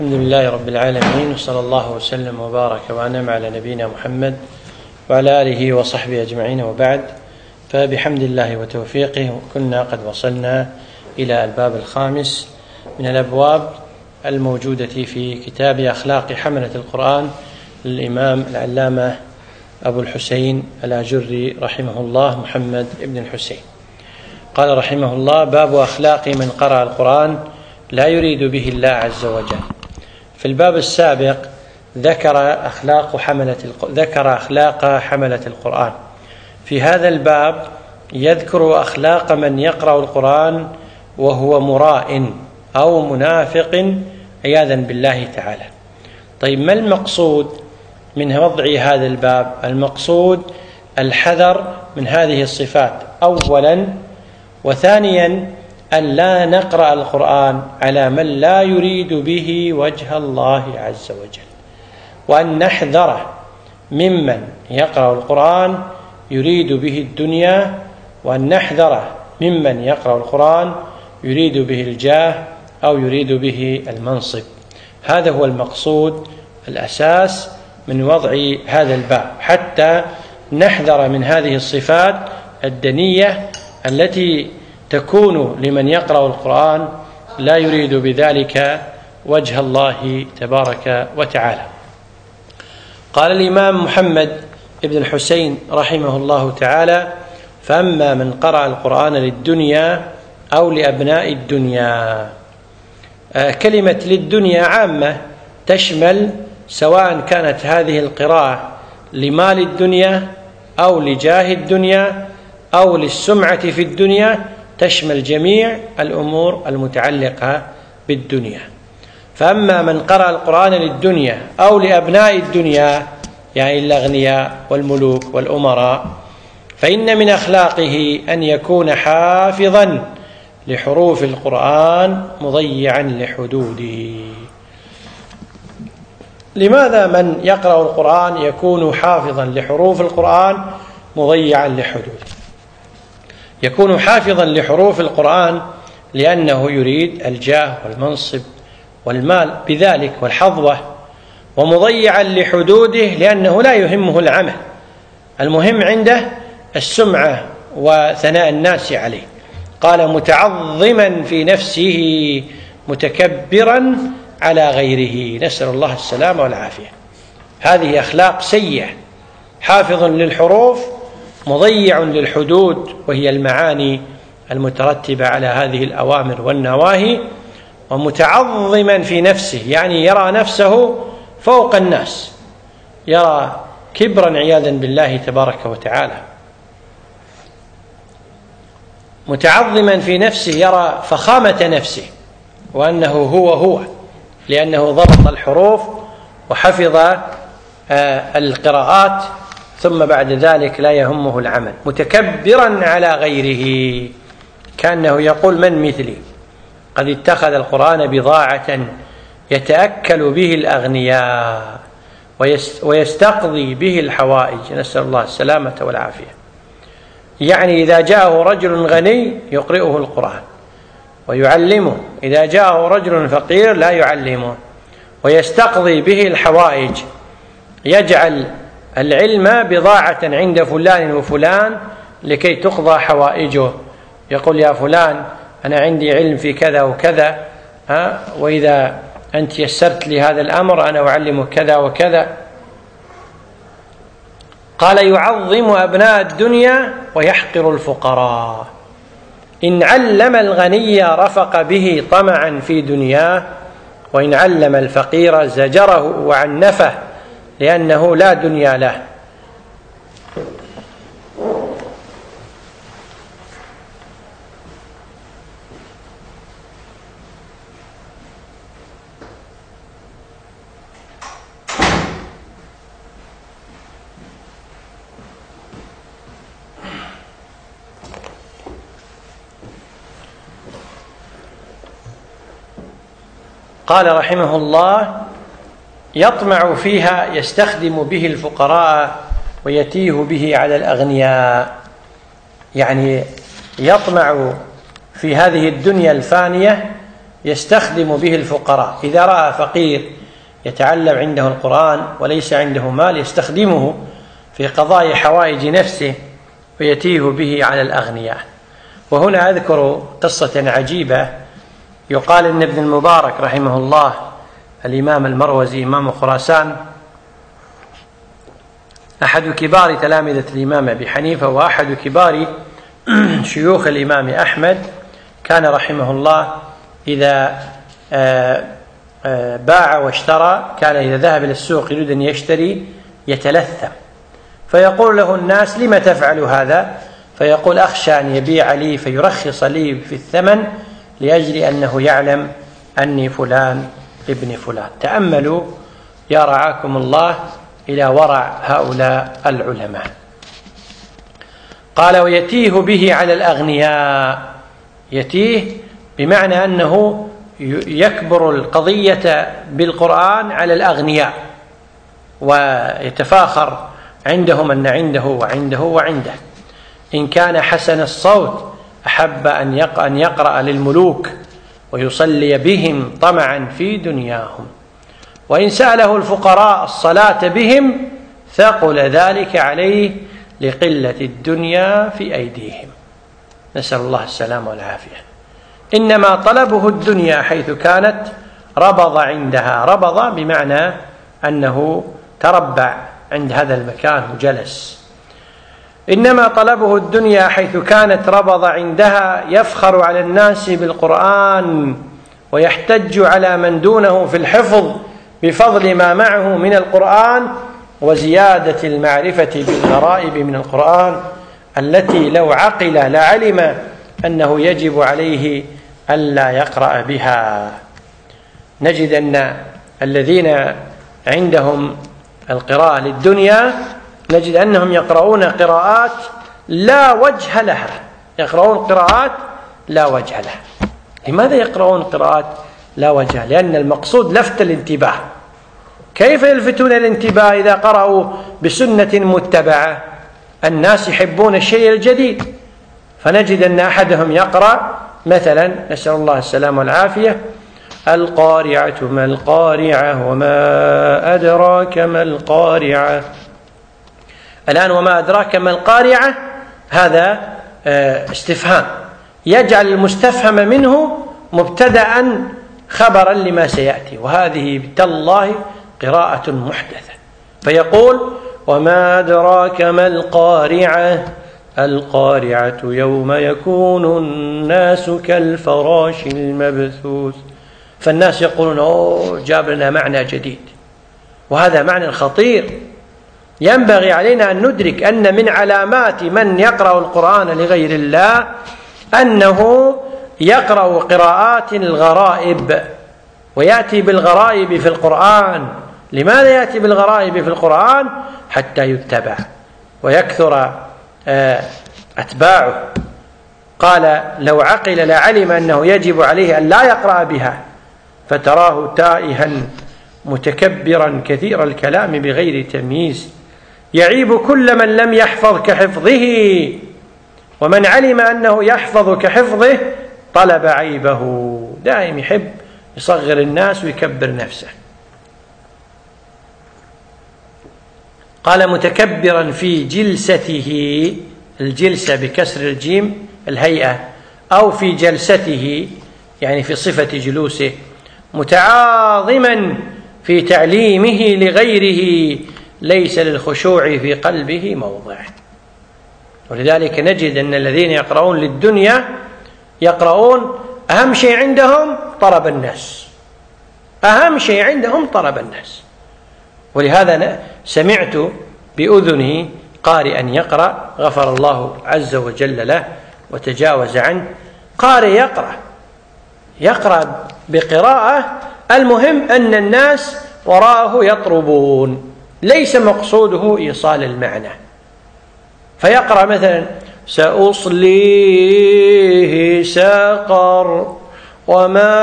الحمد لله رب العالمين، وصلى الله وسلم وبارك وأنعم على نبينا محمد وعلى آله وصحبه أجمعين، وبعد. فبحمد الله وتوفيقه كنا قد وصلنا إلى الباب الخامس من الأبواب الموجودة في كتاب أخلاق حملة القرآن للإمام العلامة أبو الحسين الآجري رحمه الله محمد بن الحسين. قال رحمه الله: باب أخلاق من قرأ القرآن لا يريد به الله عز وجل. في الباب السابق ذكر أخلاق حملة القرآن. في هذا الباب يذكر أخلاق من يقرأ القرآن وهو مراء أو منافق عياذا بالله تعالى. طيب، ما المقصود من وضع هذا الباب؟ المقصود الحذر من هذه الصفات أولا، وثانيا أن لا نقرأ القرآن على من لا يريد به وجه الله عز وجل، وأن نحذر ممن يقرأ القرآن يريد به الدنيا، وأن نحذر ممن يقرأ القرآن يريد به الجاه أو يريد به المنصب. هذا هو المقصود الأساس من وضع هذا الباب، حتى نحذر من هذه الصفات الدنية التي تكون لمن يقرأ القرآن لا يريد بذلك وجه الله تبارك وتعالى. قال الإمام محمد بن الحسين رحمه الله تعالى: فأما من قرأ القرآن للدنيا أو لأبناء الدنيا. كلمة للدنيا عامة، تشمل سواء كانت هذه القراءة لمال الدنيا أو لجاه الدنيا أو للسمعة في الدنيا، تشمل جميع الأمور المتعلقة بالدنيا. فأما من قرأ القرآن للدنيا أو لأبناء الدنيا، يعني الأغنياء والملوك والأمراء، فإن من أخلاقه أن يكون حافظا لحروف القرآن مضيعا لحدوده. لماذا من يقرأ القرآن يكون حافظا لحروف القرآن مضيعا لحدوده؟ يكون حافظا لحروف القرآن لأنه يريد الجاه والمنصب والمال بذلك والحظوة، ومضيعا لحدوده لأنه لا يهمه العمل، المهم عنده السمعة وثناء الناس عليه. قال: متعظما في نفسه متكبرا على غيره. نسأل الله السلامة والعافية. هذه أخلاق سيئة. حافظ للحروف مضيع للحدود، وهي المعاني المترتبة على هذه الأوامر والنواهي. ومتعظما في نفسه، يعني يرى نفسه فوق الناس، يرى كبرا عياذا بالله تبارك وتعالى. متعظما في نفسه، يرى فخامة نفسه وأنه هو لأنه ضبط الحروف وحفظ القراءات، ثم بعد ذلك لا يهمه العمل. متكبرا على غيره، كأنه يقول: من مثلي؟ قد اتخذ القرآن بضاعة يتأكل به الأغنياء ويستقضي به الحوائج. نسأل الله السلامة والعافية. يعني إذا جاءه رجل غني يقرئه القرآن ويعلمه، إذا جاءه رجل فقير لا يعلمه، ويستقضي به الحوائج، يجعل العلم بضاعة عند فلان وفلان لكي تقضى حوائجه. يقول: يا فلان، أنا عندي علم في كذا وكذا، وإذا أنت يسرت لي هذا الأمر أنا أعلمك كذا وكذا. قال: يعظم أبناء الدنيا ويحقر الفقراء. إن علم الغني رفق به طمعا في دنياه، وإن علم الفقير زجره وعنفه لأنه لا دنيا له. قال رحمه الله: يطمع فيها، يستخدم به الفقراء ويتيه به على الأغنياء. يعني يطمع في هذه الدنيا الفانية يستخدم به الفقراء. إذا رأى فقير يتعلم عنده القرآن وليس عنده مال يستخدمه في قضاء حوائج نفسه ويتيه به على الأغنياء. وهنا أذكر قصة عجيبة. يقال إن ابن المبارك رحمه الله الإمام المروزي إمام خراسان أحد كبار تلامذة الإمام أبي حنيفة وأحد كبار شيوخ الإمام أحمد، كان رحمه الله إذا باع واشترى كان إذا ذهب إلى السوق يريد أن يشتري يتلثم، فيقول له الناس: لم تفعل هذا؟ فيقول: أخشى أن يبيع لي فيرخص لي في الثمن لأجل أنه يعلم أني فلان ابن فلان. تأملوا يا رعاكم الله إلى ورع هؤلاء العلماء. قال: ويتيه به على الأغنياء. يتيه بمعنى أنه يكبر القضية بالقرآن على الأغنياء ويتفاخر عندهم أن عنده وعنده وعنده. إن كان حسن الصوت أحب أن يقرأ للملوك ويصلي بهم طمعا في دنياهم، وإن سأله الفقراء الصلاة بهم ثقل ذلك عليه لقلة الدنيا في أيديهم. نسأل الله السلامة والعافية. إنما طلبه الدنيا حيث كانت ربض عندها. ربض بمعنى أنه تربع عند هذا المكان وجلس. إنما طلبه الدنيا حيث كانت ربض عندها، يفخر على الناس بالقرآن ويحتج على من دونه في الحفظ بفضل ما معه من القرآن وزيادة المعرفة بالغرائب من القرآن التي لو عقل لعلم أنه يجب عليه ألا يقرأ بها. نجد أن الذين عندهم القراءة للدنيا نجد أنهم يقرؤون قراءات لا وجه لها. يقرؤون قراءات لا وجه لها. لماذا يقرؤون قراءات لا وجه؟ لأن المقصود لفت الانتباه. كيف يلفتون الانتباه إذا قرأوا بسنة متبعة؟ الناس يحبون الشيء الجديد، فنجد أن أحدهم يقرأ مثلا، نسأل الله السلامة والعافية: القارعة ما القارعة وما أدراك ما القارعة. الآن وما أدراك ما القارعة هذا استفهام، يجعل المستفهم منه مبتدأ خبرا لما سيأتي، وهذه تالله قراءة محدثة. فيقول: وما أدراك ما القارعة القارعة يوم يكون الناس كالفراش المبثوث. فالناس يقولون: أوه، جاب لنا معنى جديد، وهذا معنى خطير. ينبغي علينا أن ندرك أن من علامات من يقرأ القرآن لغير الله أنه يقرأ قراءات الغرائب، ويأتي بالغرائب في القرآن. لماذا يأتي بالغرائب في القرآن؟ حتى يتبع ويكثر أتباعه. قال: لو عقل لعلم أنه يجب عليه أن لا يقرأ بها، فتراه تائها متكبرا كثير الكلام بغير تمييز، يعيب كل من لم يحفظ كحفظه، ومن علم أنه يحفظ كحفظه طلب عيبه. دائم يحب يصغر الناس ويكبر نفسه. قال: متكبرا في جلسته، الجلسة بكسر الجيم الهيئة، أو في جلسته يعني في صفة جلوسه، متعاظما في تعليمه لغيره، ليس للخشوع في قلبه موضع. ولذلك نجد أن الذين يقرؤون للدنيا يقرؤون أهم شيء عندهم طلب الناس، أهم شيء عندهم طلب الناس. ولهذا سمعت بأذنه قارئا يقرأ غفر الله عز وجل له وتجاوز عنه، قارئ يقرأ بقراءة، المهم أن الناس وراءه يطربون، ليس مقصوده إيصال المعنى. فيقرأ مثلا: سأصليه سقر وما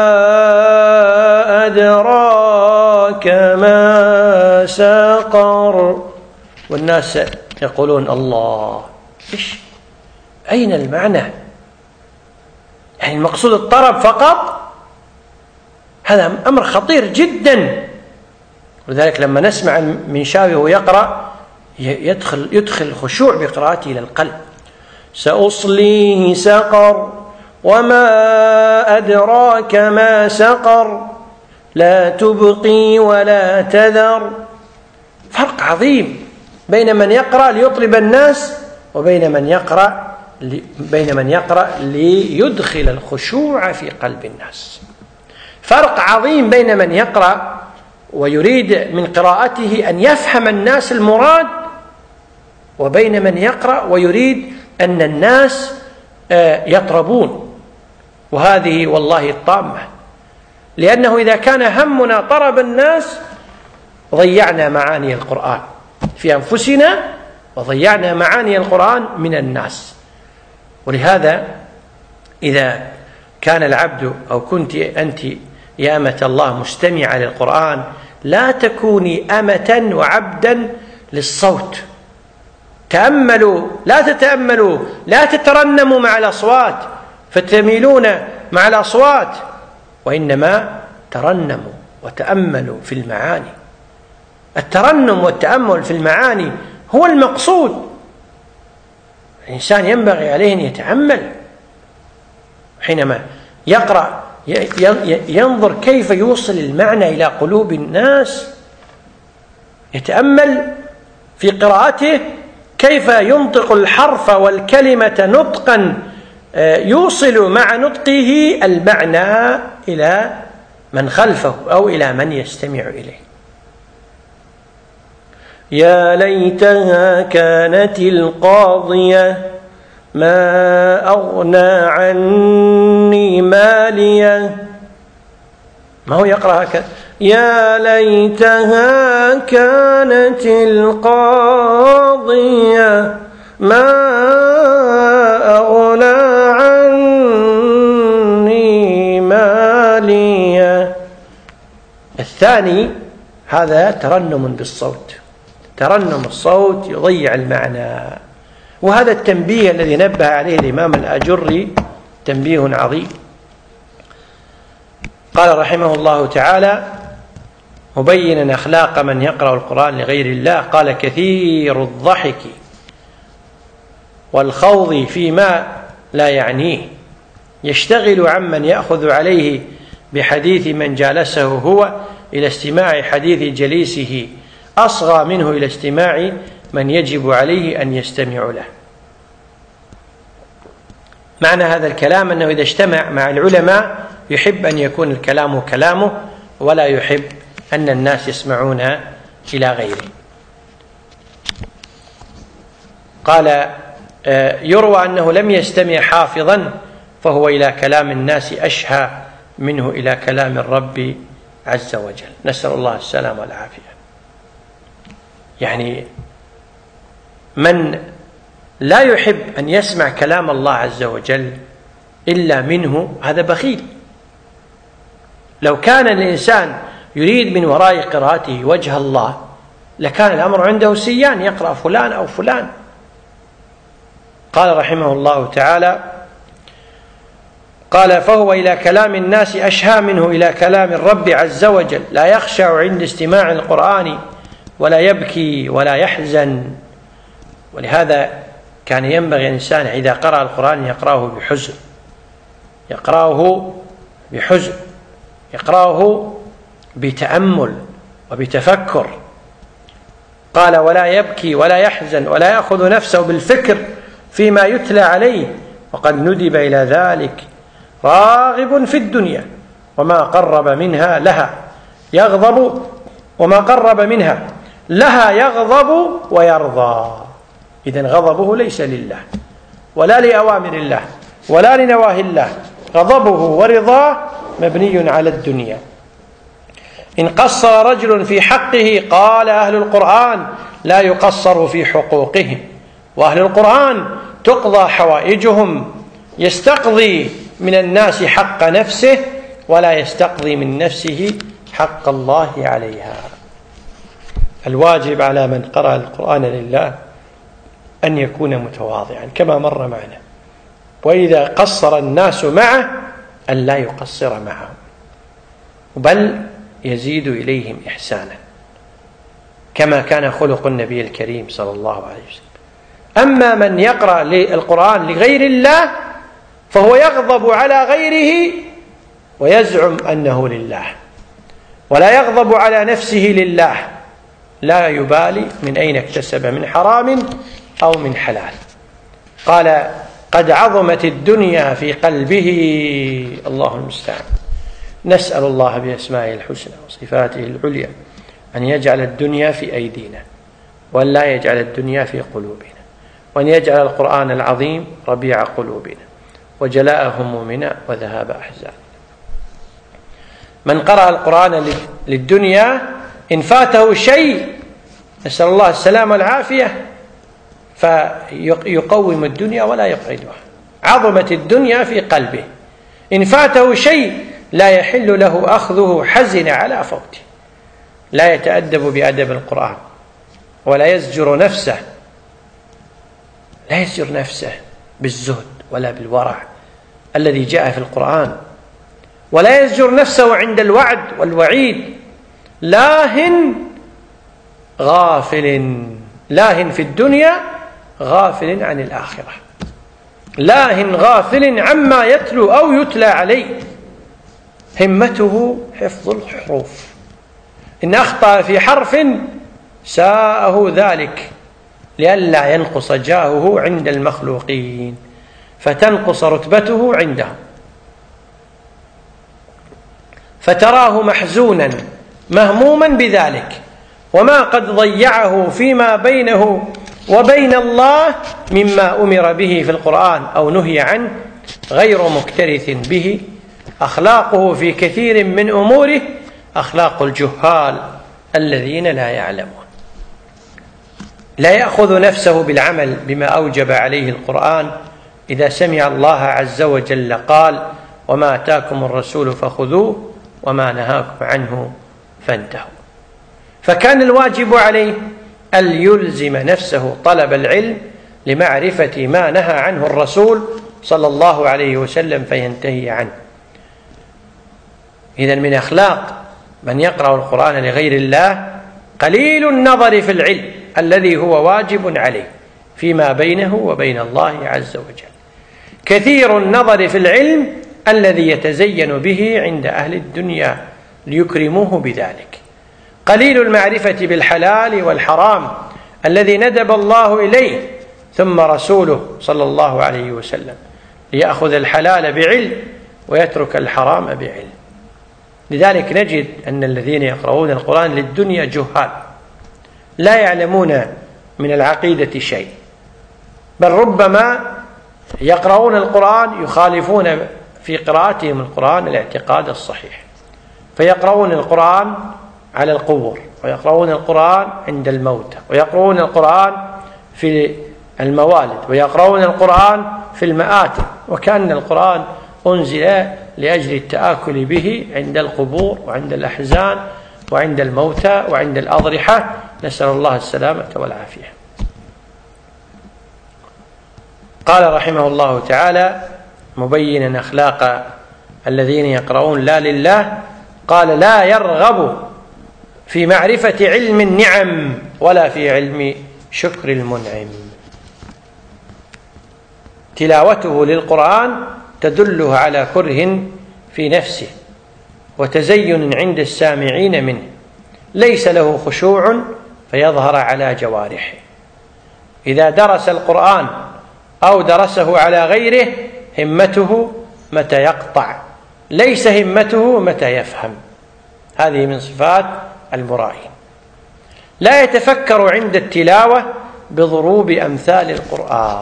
أدراك ما سقر، والناس يقولون: الله، إيش؟ أين المعنى؟ يعني المقصود الطرب فقط؟ هذا أمر خطير جدا. ولذلك لما نسمع المنشاوي وهو يقرأ يدخل خشوع بقراءته إلى القلب. سأصليه سقر وما أدراك ما سقر لا تبقي ولا تذر. فرق عظيم بين من يقرأ ليطلب الناس وبين من يقرأ ليدخل الخشوع في قلب الناس. فرق عظيم بين من يقرأ ويريد من قراءته أن يفهم الناس المراد، وبين من يقرأ ويريد أن الناس يطربون. وهذه والله الطامة، لأنه إذا كان همنا طرب الناس ضيعنا معاني القرآن في أنفسنا وضيعنا معاني القرآن من الناس. ولهذا إذا كان العبد أو كنت أنت يا أمة الله مستمعة للقرآن، لا تكوني أمة وعبدا للصوت. تأملوا، لا تترنموا مع الأصوات فتميلون مع الأصوات، وإنما ترنموا وتأملوا في المعاني. الترنم والتأمل في المعاني هو المقصود. الإنسان ينبغي عليه أن يتأمل حينما يقرأ، ينظر كيف يوصل المعنى إلى قلوب الناس، يتأمل في قراءته كيف ينطق الحرف والكلمة نطقا يوصل مع نطقه المعنى إلى من خلفه أو إلى من يستمع إليه. يا ليتها كانت القاضية ما أغنى عني مالية. ما هو يقرأ هكذا؟ يا ليتها كانت القاضية ما أغنى عني مالية. الثاني هذا ترنم بالصوت، ترنم الصوت يضيع المعنى. وهذا التنبيه الذي نبه عليه الإمام الآجري تنبيه عظيم. قال رحمه الله تعالى مبينا أخلاق من يقرأ القرآن لغير الله، قال كثير الضحك والخوض فيما لا يعنيه، يشتغل عمن يأخذ عليه بحديث من جالسه هو إلى استماع حديث جليسه، أصغى منه إلى استماع من يجب عليه أن يستمع له. معنى هذا الكلام أنه إذا اجتمع مع العلماء يحب أن يكون الكلام كلامه، ولا يحب أن الناس يسمعون إلى غيره. قال يروى أنه لم يستمع حافظا فهو إلى كلام الناس أشهى منه إلى كلام الرب عز وجل. نسأل الله السلامة والعافية. يعني من لا يحب أن يسمع كلام الله عز وجل إلا منه هذا بخيل. لو كان الإنسان يريد من وراء قراءته وجه الله لكان الأمر عنده سيان، يقرأ فلان أو فلان. قال رحمه الله تعالى قال فهو إلى كلام الناس أشهى منه إلى كلام الرب عز وجل، لا يخشع عند استماع القرآن ولا يبكي ولا يحزن. ولهذا كان ينبغي الإنسان إذا قرأ القرآن يقرأه بحزن، يقرأه بتأمل وبتفكر. قال ولا يبكي ولا يحزن ولا يأخذ نفسه بالفكر فيما يتلى عليه، وقد ندب إلى ذلك، راغب في الدنيا وما قرب منها لها يغضب، وما قرب منها لها يغضب ويرضى. إذن غضبه ليس لله ولا لأوامر الله ولا لنواهي الله، غضبه ورضاه مبني على الدنيا. إن قصر رجل في حقه قال أهل القرآن لا يقصر في حقوقهم، وأهل القرآن تقضى حوائجهم، يستقضي من الناس حق نفسه ولا يستقضي من نفسه حق الله عليها. الواجب على من قرأ القرآن لله أن يكون متواضعا كما مر معنا، وإذا قصر الناس معه أن لا يقصر معهم. بل يزيد إليهم إحسانا، كما كان خلق النبي الكريم صلى الله عليه وسلم. أما من يقرأ القرآن لغير الله فهو يغضب على غيره ويزعم أنه لله، ولا يغضب على نفسه لله، لا يبالي من أين اكتسب، من حرام أو من حلال. قال: قد عظمت الدنيا في قلبه. الله المستعان. نسأل الله بأسمائه الحسنى وصفاته العليا أن يجعل الدنيا في أيدينا، وأن لا يجعل الدنيا في قلوبنا، وأن يجعل القرآن العظيم ربيع قلوبنا وجلاء همومنا وذهاب أحزاننا. من قرأ القرآن للدنيا إن فاته شيء، نسأل الله السلامة والعافية، فيقوم الدنيا ولا يقعدها. عظمت الدنيا في قلبه، إن فاته شيء لا يحل له أخذه، حزن على فوته، لا يتأدب بأدب القرآن، ولا يزجر نفسه، لا يزجر نفسه بالزهد ولا بالورع الذي جاء في القرآن، ولا يزجر نفسه عند الوعد والوعيد. لاهٍ غافل، لاهٍ في الدنيا غافل عن الآخرة، لاهٍ غافل عما يتلو أو يتلى عليه، همته حفظ الحروف، إن أخطأ في حرف ساءه ذلك لئلا ينقص جاهه عند المخلوقين فتنقص رتبته عندهم، فتراه محزونا مهموما بذلك وما قد ضيعه فيما بينه وبين الله مما أمر به في القرآن أو نهي عنه، غير مكترث به. أخلاقه في كثير من أموره أخلاق الجهال الذين لا يعلمون. لا يأخذ نفسه بالعمل بما أوجب عليه القرآن. إذا سمع الله عز وجل قال: وما آتاكم الرسول فخذوه وما نهاكم عنه فانتهوا. فكان الواجب عليه أن يلزم نفسه طلب العلم لمعرفة ما نهى عنه الرسول صلى الله عليه وسلم فينتهي عنه. إذن من أخلاق من يقرأ القرآن لغير الله قليل النظر في العلم الذي هو واجب عليه فيما بينه وبين الله عز وجل، كثير النظر في العلم الذي يتزين به عند أهل الدنيا ليكرموه بذلك، قليل المعرفة بالحلال والحرام الذي ندب الله إليه ثم رسوله صلى الله عليه وسلم ليأخذ الحلال بعلم ويترك الحرام بعلم. لذلك نجد أن الذين يقرؤون القرآن للدنيا جهال لا يعلمون من العقيدة شيء، بل ربما يقرؤون القرآن يخالفون في قراءتهم القرآن الاعتقاد الصحيح، فيقرؤون القرآن على القبور، ويقرؤون القرآن عند الموتى، ويقرؤون القرآن في الموالد، ويقرؤون القرآن في المآتم، وكأن القرآن أنزل لأجل التآكل به عند القبور وعند الأحزان وعند الموتى وعند الأضرحة، نسأل الله السلامة والعافية. قال رحمه الله تعالى مبينا أخلاق الذين يقرؤون لا لله، قال: لا يرغب في معرفة علم النعم ولا في علم شكر المنعم. تلاوته للقرآن تدله على كره في نفسه وتزين عند السامعين منه، ليس له خشوع فيظهر على جوارحه. إذا درس القرآن أو درسه على غيره همته متى يقطع، ليس همته متى يفهم. هذه من صفات المرائين. لا يتفكر عند التلاوة بضروب أمثال القرآن،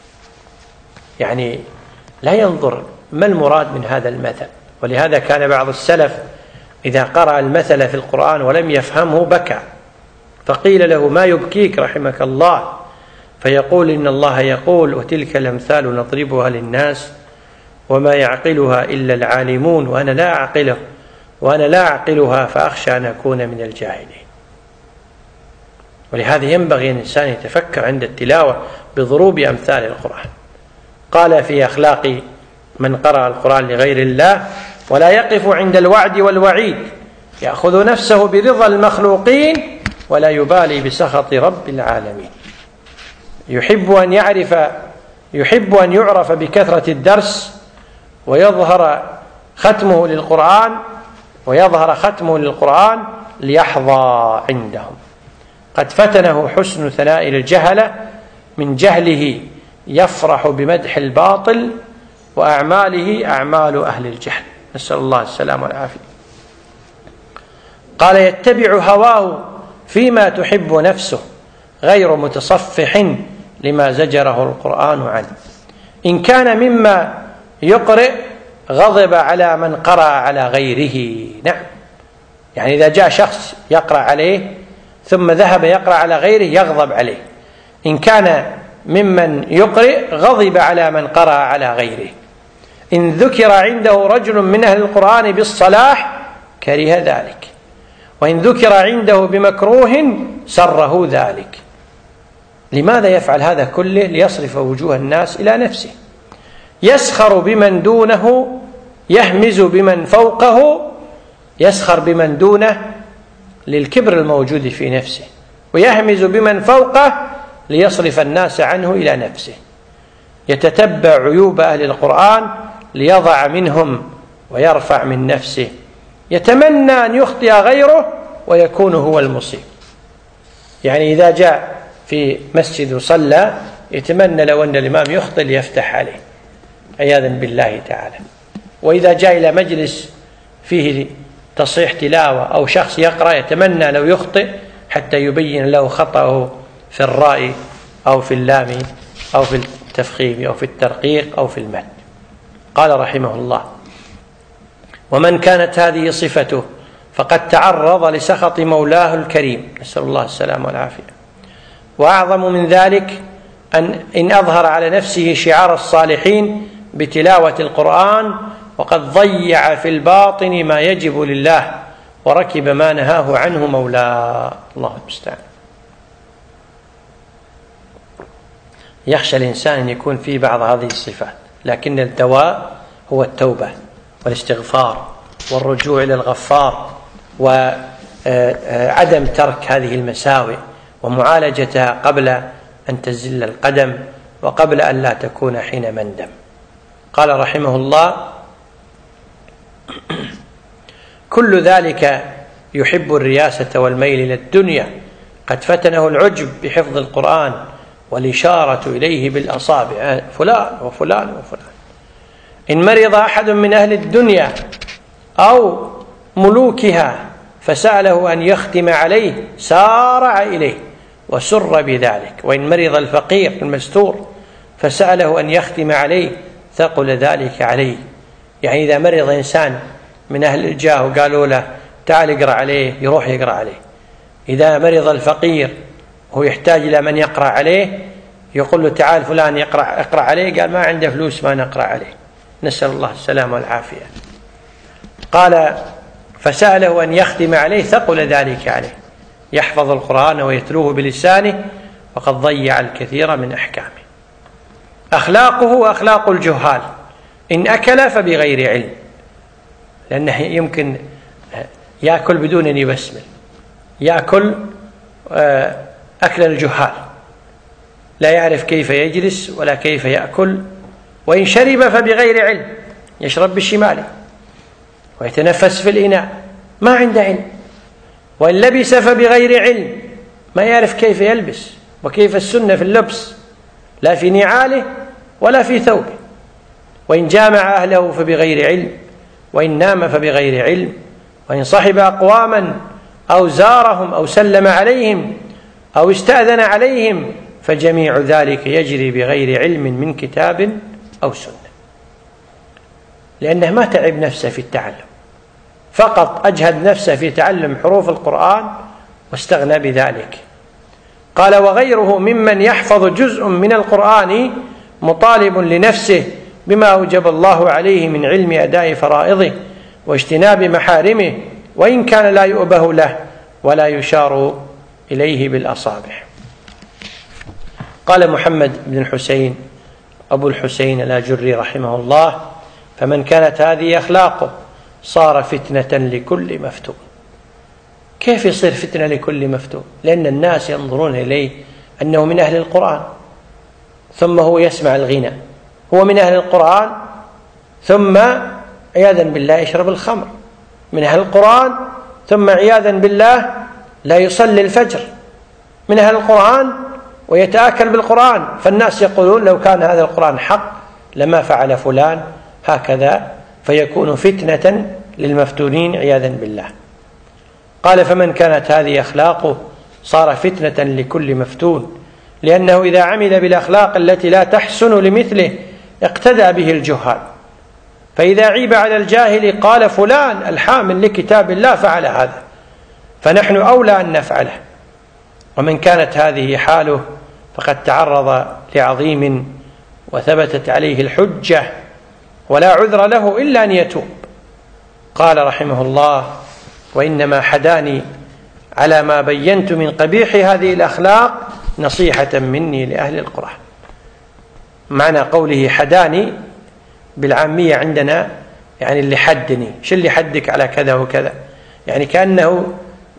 يعني لا ينظر ما المراد من هذا المثل. ولهذا كان بعض السلف إذا قرأ المثل في القرآن ولم يفهمه بكى، فقيل له: ما يبكيك رحمك الله؟ فيقول: إن الله يقول: وتلك الأمثال نضربها للناس وما يعقلها إلا العالمون وأنا لا أعقلها فأخشى أن أكون من الجاهلين. ولهذا ينبغي أن الإنسان يتفكر عند التلاوة بضروب أمثال القرآن. قال في أخلاق من قرأ القرآن لغير الله: ولا يقف عند الوعد والوعيد، يأخذ نفسه برضا المخلوقين ولا يبالي بسخط رب العالمين. يحب أن يعرف بكثرة الدرس ويظهر ختمه للقرآن ليحظى عندهم. قد فتنه حسن ثناء الجهلة، من جهله يفرح بمدح الباطل، وأعماله أعمال أهل الجهل، نسأل الله السلام والعافية. قال: يتبع هواه فيما تحب نفسه، غير متصفح لما زجره القرآن عنه. إن كان مما يقرئ غضب على من قرأ على غيره. نعم، يعني إذا جاء شخص يقرأ عليه ثم ذهب يقرأ على غيره يغضب عليه. إن كان ممن يقرئ غضب على من قرأ على غيره. إن ذكر عنده رجل من أهل القرآن بالصلاح كره ذلك، وإن ذكر عنده بمكروه سره ذلك. لماذا يفعل هذا كله؟ ليصرف وجوه الناس إلى نفسه. يسخر بمن دونه، يهمز بمن فوقه، يسخر بمن دونه للكبر الموجود في نفسه، ويهمز بمن فوقه ليصرف الناس عنه إلى نفسه. يتتبع عيوب أهل القرآن ليضع منهم ويرفع من نفسه. يتمنى أن يخطئ غيره ويكون هو المصيب. يعني إذا جاء في مسجد وصلى يتمنى لو أن الإمام يخطئ ليفتح عليه عياذا بالله تعالى. وإذا جاء إلى مجلس فيه تصحيح تلاوة أو شخص يقرأ يتمنى لو يخطئ حتى يبين له خطأه في الراء أو في اللام أو في التفخيم أو في الترقيق أو في المد. قال رحمه الله: ومن كانت هذه صفته فقد تعرض لسخط مولاه الكريم، نسأل الله السلام والعافية. وأعظم من ذلك إن أظهر على نفسه شعار الصالحين بتلاوة القرآن وقد ضيع في الباطن ما يجب لله وركب ما نهاه عنه مولاه. الله المستعان. يخشى الإنسان أن يكون في بعض هذه الصفات، لكن الدواء هو التوبة والاستغفار والرجوع إلى الغفار، وعدم ترك هذه المساوئ ومعالجتها قبل أن تزل القدم وقبل أن لا تكون حين مندم. قال رحمه الله: كل ذلك يحب الرياسة والميل إلى الدنيا، قد فتنه العجب بحفظ القرآن والإشارة إليه بالأصابع، فلان وفلان وفلان. إن مرض أحد من أهل الدنيا أو ملوكها فسأله أن يختم عليه سارع إليه وسر بذلك. وإن مرض الفقير المستور فسأله أن يختم عليه ثقل ذلك عليه. يعني إذا مرض إنسان من أهل الجاه وقالوا له تعال اقرأ عليه يروح يقرأ عليه. إذا مرض الفقير هو يحتاج إلى من يقرأ عليه يقول له تعال فلان اقرأ عليه، قال ما عنده فلوس ما نقرأ عليه، نسأل الله السلامة والعافية. قال فسأله أن يختم عليه ثقل ذلك عليه، يحفظ القرآن ويتلوه بلسانه وقد ضيع الكثير من أحكامه. أخلاقه أخلاق الجهال، إن أكل فبغير علم، لأنه يمكن يأكل بدون أن يبسمل، يأكل أكل الجهال، لا يعرف كيف يجلس ولا كيف يأكل. وإن شرب فبغير علم، يشرب بشماله ويتنفس في الإناء، ما عنده علم. وإن لبس فبغير علم، ما يعرف كيف يلبس وكيف السنة في اللبس، لا في نعاله ولا في ثوبه. وإن جامع أهله فبغير علم، وإن نام فبغير علم، وإن صحب أقواما أو زارهم أو سلم عليهم أو استأذن عليهم فجميع ذلك يجري بغير علم من كتاب أو سنة، لأنه ما تعب نفسه في التعلم، فقط أجهد نفسه في تعلم حروف القرآن واستغنى بذلك. قال وغيره ممن يحفظ جزء من القرآن مطالب لنفسه بما أوجب الله عليه من علم أداء فرائضه واجتناب محارمه، وإن كان لا يؤبه له ولا يشار إليه بالأصابع. قال محمد بن الحسين أبو الحسين الآجري رحمه الله: فمن كانت هذه أخلاقه صار فتنة لكل مفتون. كيف يصير فتنة لكل مفتون؟ لأن الناس ينظرون إليه أنه من أهل القرآن، ثم هو يسمع الغنى، هو من أهل القرآن، ثم عياذا بالله يشرب الخمر، من أهل القرآن، ثم عياذا بالله لا يصلي الفجر، من أهل القرآن ويتآكل بالقرآن. فالناس يقولون لو كان هذا القرآن حق لما فعل فلان هكذا، فيكون فتنة للمفتونين عياذا بالله. قال فمن كانت هذه أخلاقه صار فتنة لكل مفتون، لأنه إذا عمل بالأخلاق التي لا تحسن لمثله اقتدى به الجهال، فإذا عيب على الجاهل قال فلان الحامل لكتاب الله فعل هذا، فنحن أولى أن نفعله. ومن كانت هذه حاله فقد تعرض لعظيم وثبتت عليه الحجة ولا عذر له إلا أن يتوب. قال رحمه الله وإنما حداني على ما بينت من قبيح هذه الأخلاق نصيحة مني لأهل القرآن. معنى قوله حداني بالعامية عندنا يعني اللي حدني، شو اللي حدك على كذا وكذا، يعني كأنه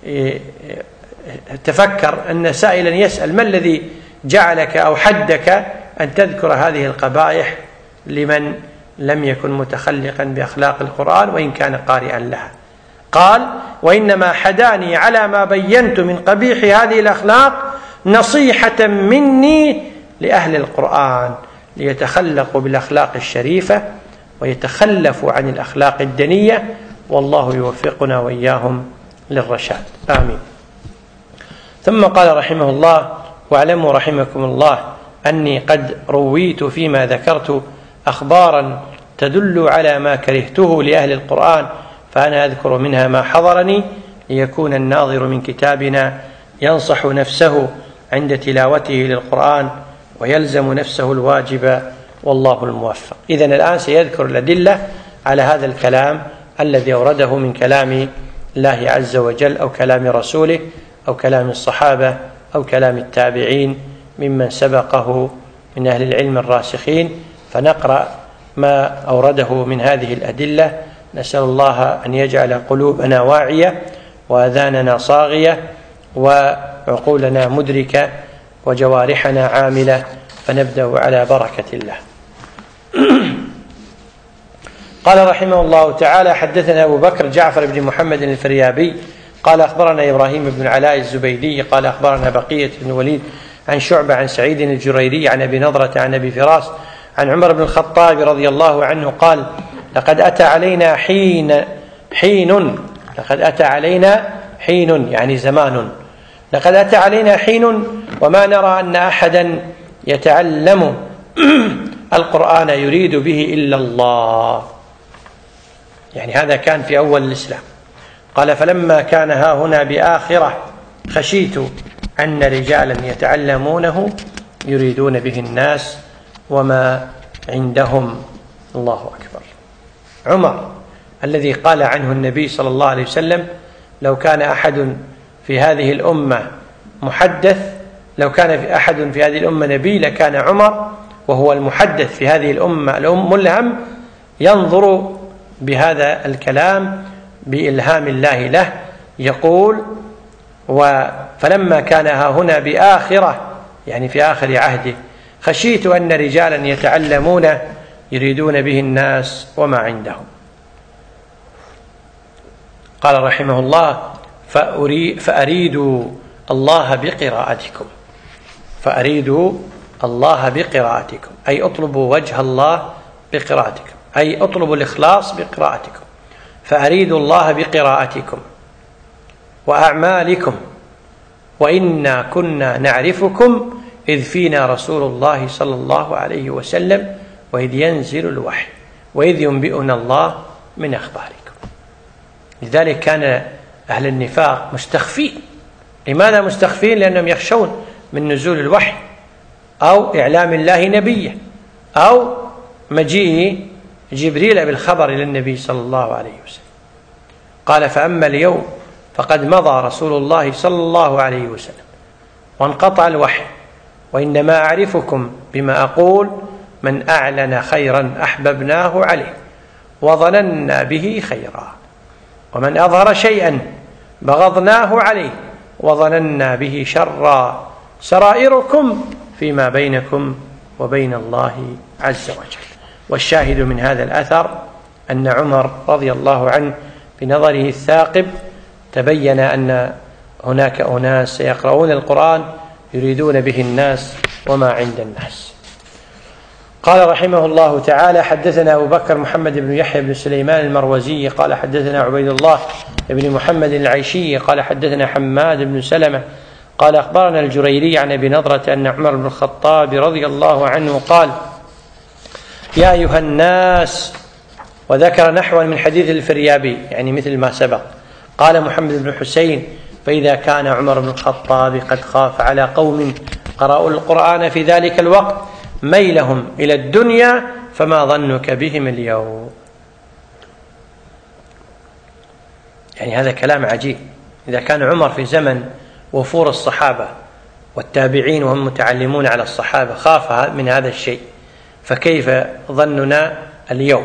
تفكر أن سائلا يسأل ما الذي جعلك أو حدك أن تذكر هذه القبائح لمن لم يكن متخلقا بأخلاق القرآن وإن كان قارئا لها. قال وإنما حداني على ما بينت من قبيح هذه الأخلاق نصيحة مني لأهل القرآن ليتخلقوا بالأخلاق الشريفة ويتخلفوا عن الأخلاق الدنية، والله يوفقنا وإياهم للرشاد، آمين. ثم قال رحمه الله واعلموا رحمكم الله أني قد رويت فيما ذكرت أخبارا تدل على ما كرهته لأهل القرآن، فأنا أذكر منها ما حضرني ليكون الناظر من كتابنا ينصح نفسه عند تلاوته للقرآن ويلزم نفسه الواجب، والله الموفق. إذن الآن سيذكر الأدلة على هذا الكلام الذي أورده من كلام الله عز وجل أو كلام رسوله أو كلام الصحابة أو كلام التابعين ممن سبقه من أهل العلم الراسخين. فنقرأ ما أورده من هذه الأدلة. نسأل الله أن يجعل قلوبنا واعية وآذاننا صاغية وعقولنا مدركة وجوارحنا عاملة، فنبدأ على بركة الله. قال رحمه الله تعالى حدثنا أبو بكر جعفر بن محمد الفريابي قال أخبرنا إبراهيم بن علاء الزبيدي قال أخبرنا بقية بن وليد عن شعبة عن سعيد الجريري عن أبي نضرة عن أبي فراس عن عمر بن الخطاب رضي الله عنه قال لقد أتى علينا حين يعني زمان، لقد أتى علينا حين وما نرى أن أحدا يتعلم القرآن يريد به إلا الله. يعني هذا كان في أول الإسلام. قال فلما كان ها هنا بآخرة خشيت أن رجالا يتعلمونه يريدون به الناس وما عندهم. الله أكبر. عمر الذي قال عنه النبي صلى الله عليه وسلم لو كان أحد في هذه الأمة محدث، لو كان في أحد في هذه الأمة نبي لكان عمر، وهو المحدث في هذه الأمة ملهم ينظر بهذا الكلام بإلهام الله له. يقول فلما كان ها هنا بآخرة يعني في آخر عهده خشيت أن رجالا يتعلمون يريدون به الناس وما عندهم. قال رحمه الله فأريدوا الله بقراءتكم أي اطلبوا وجه الله بقراءتكم، أي اطلبوا الإخلاص بقراءتكم. فأريدوا الله بقراءتكم وأعمالكم، وإنا كنا نعرفكم إذ فينا رسول الله صلى الله عليه وسلم وإذ ينزل الوحي وإذ ينبئنا الله من أخباركم. لذلك كان أهل النفاق مستخفين. لماذا مستخفين؟ لأنهم يخشون من نزول الوحي أو إعلام الله نبيه أو مجيء جبريل بالخبر إلى النبي صلى الله عليه وسلم. قال فأما اليوم فقد مضى رسول الله صلى الله عليه وسلم وانقطع الوحي، وإنما أعرفكم بما أقول من أعلن خيرا أحببناه عليه وظننا به خيرا، ومن أظهر شيئا بغضناه عليه وظننا به شرا، سرائركم فيما بينكم وبين الله عز وجل. والشاهد من هذا الأثر أن عمر رضي الله عنه بنظره الثاقب تبين أن هناك أناس سيقرؤون القرآن يريدون به الناس وما عند الناس. قال رحمه الله تعالى: حدثنا أبو بكر محمد بن يحيى بن سليمان المروزي قال حدثنا عبيد الله بن محمد العيشي قال حدثنا حماد بن سلمة قال أخبرنا الجريري عن أبي نضرة أن عمر بن الخطاب رضي الله عنه قال: يا أيها الناس، وذكر نحوا من حديث الفريابي يعني مثل ما سبق. قال محمد بن حسين: فإذا كان عمر بن الخطاب قد خاف على قوم قرأوا القرآن في ذلك الوقت ميلهم إلى الدنيا فما ظنك بهم اليوم؟ يعني هذا كلام عجيب. إذا كان عمر في زمن وفور الصحابة والتابعين وهم متعلمون على الصحابة خاف من هذا الشيء، فكيف ظننا اليوم؟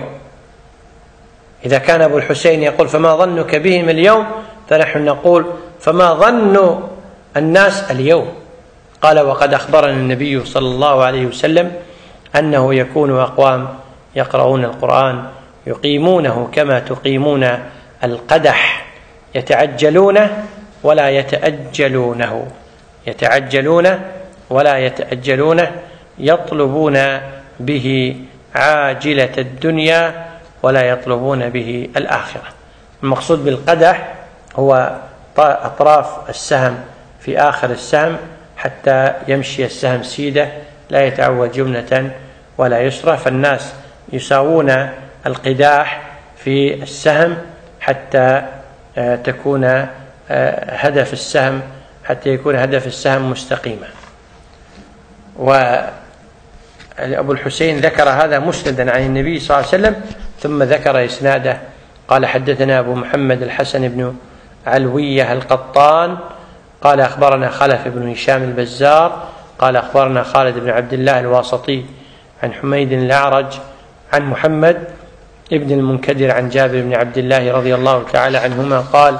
إذا كان أبو الحسين يقول فما ظنك بهم اليوم، فنحن نقول فما ظن الناس اليوم؟ قال: وقد أخبرنا النبي صلى الله عليه وسلم أنه يكون أقوام يقرؤون القرآن يقيمونه كما تقيمون القدح، يتعجلونه ولا يتأجلونه، يتعجلونه ولا يتأجلونه، يطلبون به عاجلة الدنيا ولا يطلبون به الآخرة. المقصود بالقدح هو أطراف السهم في آخر السهم حتى يمشي السهم سيدة لا يتعوج يمنة ولا يسرى، فالناس يساوون القداح في السهم حتى تكون هدف السهم حتى يكون هدف السهم مستقيما. وأبو الحسين ذكر هذا مسندا عن النبي صلى الله عليه وسلم ثم ذكر إسناده. قال: حدثنا أبو محمد الحسن بن علوية القطان قال أخبرنا خلف بن هشام البزار قال أخبرنا خالد بن عبد الله الواسطي عن حميد الأعرج عن محمد ابن المنكدر عن جابر بن عبد الله رضي الله تعالى عنهما قال: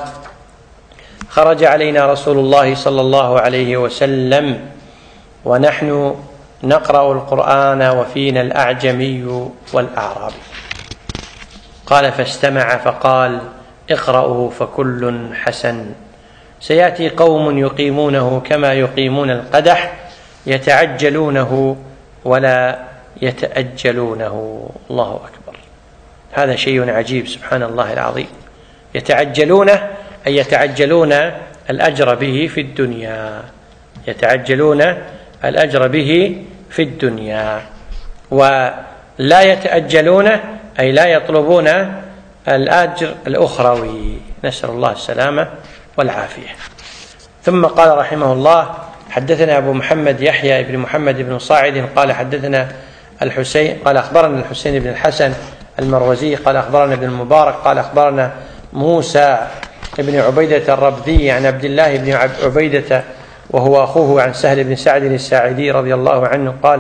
خرج علينا رسول الله صلى الله عليه وسلم ونحن نقرأ القرآن وفينا الأعجمي والأعرابي. قال: فاستمع فقال: اقرأوا فكل حسن، سيأتي قوم يقيمونه كما يقيمون القدح، يتعجلونه ولا يتأجلونه. الله أكبر، هذا شيء عجيب سبحان الله العظيم. يتعجلونه أي يتعجلون الأجر به في الدنيا، يتعجلون الأجر به في الدنيا، ولا يتأجلونه أي لا يطلبون الأجر الأخروي، نسأل الله السلامة والعافية. ثم قال رحمه الله: حدثنا أبو محمد يحيى بن محمد بن صاعد قال حدثنا الحسين قال أخبرنا الحسين بن الحسن المروزي قال أخبرنا ابن المبارك قال أخبرنا موسى بن عبيدة الربذي عن عبد الله بن عبيدة وهو أخوه عن سهل بن سعد الساعدي رضي الله عنه قال: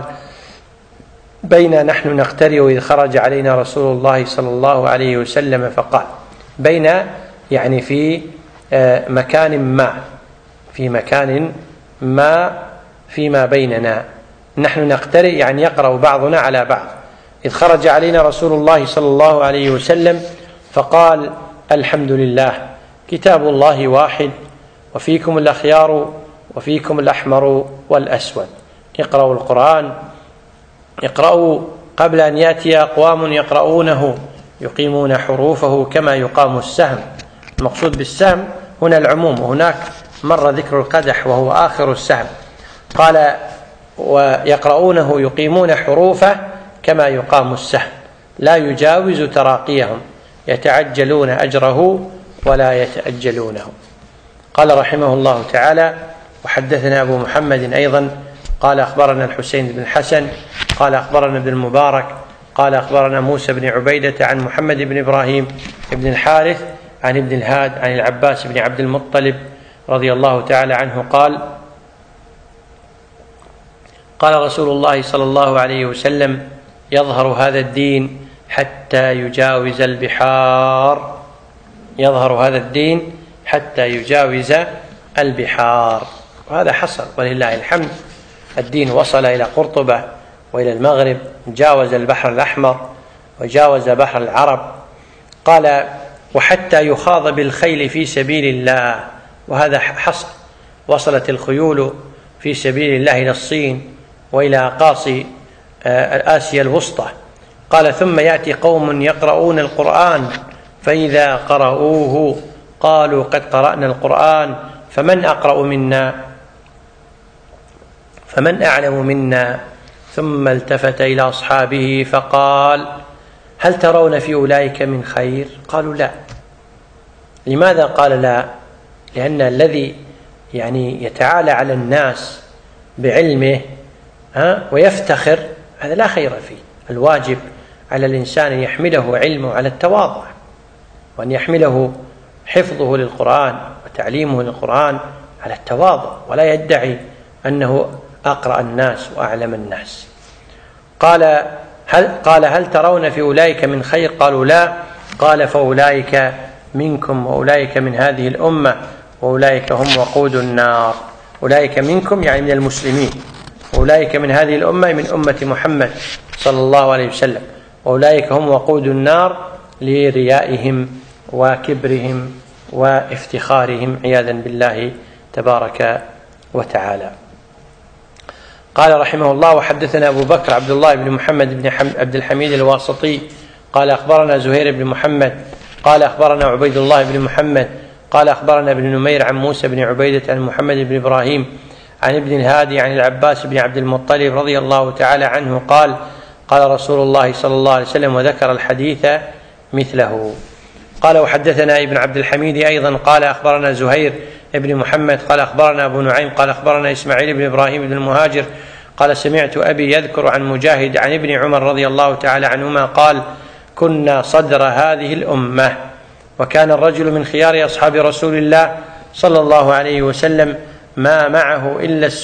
بينا نحن نقترئ إذ خرج علينا رسول الله صلى الله عليه وسلم فقال. بين يعني في مكان ما، في مكان ما فيما بيننا، نحن نقترئ يعني يقرأ بعضنا على بعض. إذ خرج علينا رسول الله صلى الله عليه وسلم فقال: الحمد لله، كتاب الله واحد، وفيكم الأخيار وفيكم الأحمر والأسود، اقرأوا القرآن، اقرأوا قبل أن يأتي أقوام يقرؤونه يقيمون حروفه كما يقام السهم. المقصود بالسهم هنا العموم، وهناك مر ذكر القدح وهو آخر السهم. قال: ويقرؤونه يقيمون حروفه كما يقام السهم، لا يجاوز تراقيهم، يتعجلون أجره ولا يتأجلونه. قال رحمه الله تعالى: وحدثنا أبو محمد أيضا قال أخبرنا الحسين بن الحسن قال أخبرنا ابن المبارك قال أخبرنا موسى بن عبيدة عن محمد بن إبراهيم بن الحارث عن ابن الهاد عن العباس بن عبد المطلب رضي الله تعالى عنه قال: قال رسول الله صلى الله عليه وسلم: يظهر هذا الدين حتى يجاوز البحار. يظهر هذا الدين حتى يجاوز البحار، وهذا حصل ولله الحمد. الدين وصل إلى قرطبة وإلى المغرب، جاوز البحر الأحمر وجاوز بحر العرب. قال: وحتى يخاض بالخيل في سبيل الله، وهذا حصل. وصلت الخيول في سبيل الله إلى الصين وإلى أقاصي آسيا الوسطى. قال: ثم يأتي قوم يقرؤون القرآن فإذا قرؤوه قالوا قد قرأنا القرآن فمن أقرأ منا فمن أعلم منا. ثم التفت إلى أصحابه فقال: هل ترون في أولئك من خير؟ قالوا: لا. لماذا قال لا؟ لأن الذي يتعالى على الناس بعلمه ويفتخر، هذا لا خير فيه. الواجب على الإنسان أن يحمله علمه على التواضع، وأن يحمله حفظه للقرآن وتعليمه للقرآن على التواضع، ولا يدعي أنه أقرأ الناس وأعلم الناس. قال: هل ترون في أولئك من خير؟ قالوا: لا. قال: فأولئك منكم وأولئك من هذه الأمة وأولئك هم وقود النار. أولئك منكم يعني من المسلمين، أولئك من هذه الأمة من أمة محمد صلى الله عليه وسلم، وأولئك هم وقود النار لريائهم وكبرهم وافتخارهم عياذا بالله تبارك وتعالى. قال رحمه الله: وحدثنا أبو بكر عبد الله بن محمد بن عبد الحميد الواسطي قال: أخبرنا زهير بن محمد قال: أخبرنا عبيد الله بن محمد قال: أخبرنا ابن نمير عن موسى بن عبيدة عن محمد بن إبراهيم عن ابن الهادي عن العباس بن عبد المطلب رضي الله تعالى عنه قال: قال رسول الله صلى الله عليه وسلم، وذكر الحديث مثله. قال: وحدثنا ابن عبد الحميد أيضا قال: أخبرنا زهير ابن محمد قال: أخبرنا أبو نعيم قال: أخبرنا إسماعيل بن إبراهيم بن المهاجر قال: سمعت أبي يذكر عن مجاهد عن ابن عمر رضي الله تعالى عنهما قال: كنا صدر هذه الأمة، وكان الرجل من خيار أصحاب رسول الله صلى الله عليه وسلم ما معه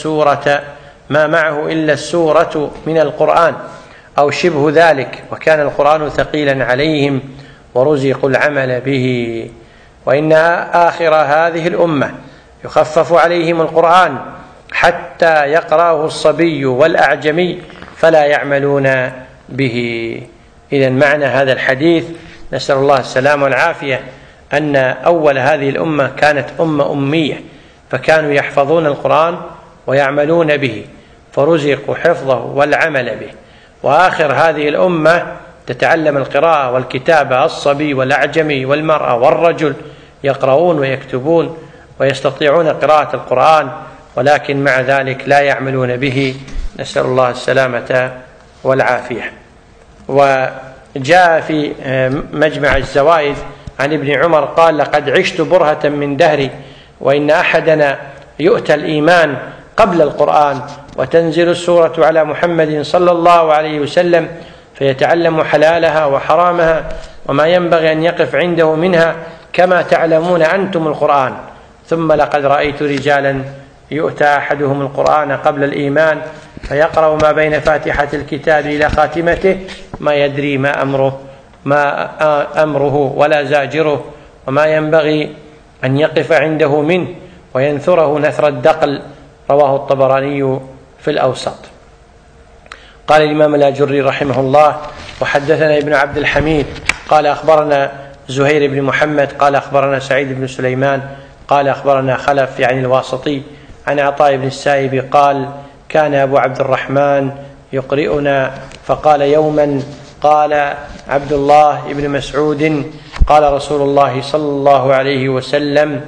إلا السورة من القرآن أو شبه ذلك، وكان القرآن ثقيلا عليهم ورزقوا العمل به. وإن آخر هذه الأمة يخفف عليهم القرآن حتى يقرأه الصبي والأعجمي فلا يعملون به. إذن معنى هذا الحديث، نسأل الله السلامة والعافية، أن أول هذه الأمة كانت أمة أمية، فكانوا يحفظون القرآن ويعملون به، فرزقوا حفظه والعمل به. وآخر هذه الأمة تتعلم القراءة والكتابة، الصبي والأعجمي والمرأة والرجل يقرؤون ويكتبون ويستطيعون قراءة القرآن، ولكن مع ذلك لا يعملون به، نسأل الله السلامة والعافية. وجاء في مجمع الزوائد عن ابن عمر قال: لقد عشت برهة من دهري، وإن أحدنا يؤتى الإيمان قبل القرآن، وتنزل السورة على محمد صلى الله عليه وسلم فيتعلم حلالها وحرامها وما ينبغي أن يقف عنده منها كما تعلمون أنتم القرآن. ثم لقد رأيت رجالا يؤتى أحدهم القرآن قبل الإيمان فيقرأ ما بين فاتحة الكتاب إلى خاتمته ما يدري ما أمره ولا زاجره وما ينبغي أن يقف عنده منه وينثره نثر الدقل. رواه الطبراني في الأوسط. قال الإمام الأجري رحمه الله: وحدثنا ابن عبد الحميد قال: أخبرنا زهير بن محمد قال: أخبرنا سعيد بن سليمان قال: أخبرنا خلف يعني الواسطي عن عطاء بن السائب قال: كان أبو عبد الرحمن يقرئنا، فقال يوما: قال عبد الله بن مسعود: قال رسول الله صلى الله عليه وسلم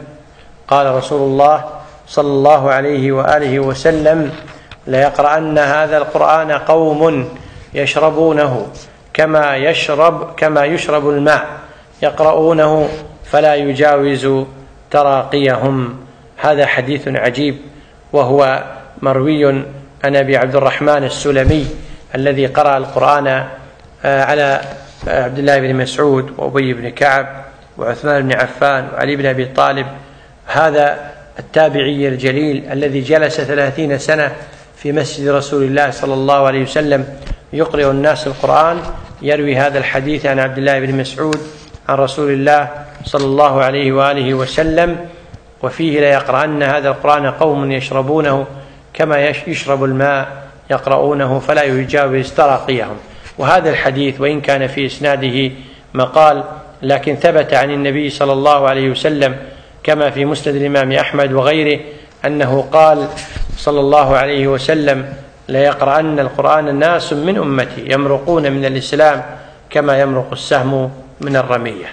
وآله وسلم: ليقرأن هذا القرآن قوم يشربونه كما يشرب الماء، يقرؤونه فلا يجاوز تراقيهم. هذا حديث عجيب، وهو مروي عن أبي عبد الرحمن السلمي الذي قرأ القرآن على عبد الله بن مسعود وأبي بن كعب وعثمان بن عفان وعلي بن أبي طالب. هذا التابعي الجليل الذي جلس 30 سنة في مسجد رسول الله صلى الله عليه وسلم يقرئ الناس القرآن، يروي هذا الحديث عن عبد الله بن مسعود عن رسول الله صلى الله عليه وآله وسلم، وفيه: ليقرأن هذا القرآن قوم يشربونه كما يشرب الماء يقرؤونه فلا يجاوز تراقيهم. وهذا الحديث وإن كان في إسناده مقال، لكن ثبت عن النبي صلى الله عليه وسلم كما في مسند الإمام أحمد وغيره أنه قال صلى الله عليه وسلم: ليقرأن القرآن ناس من أمتي يمرقون من الإسلام كما يمرق السهم من الرمية.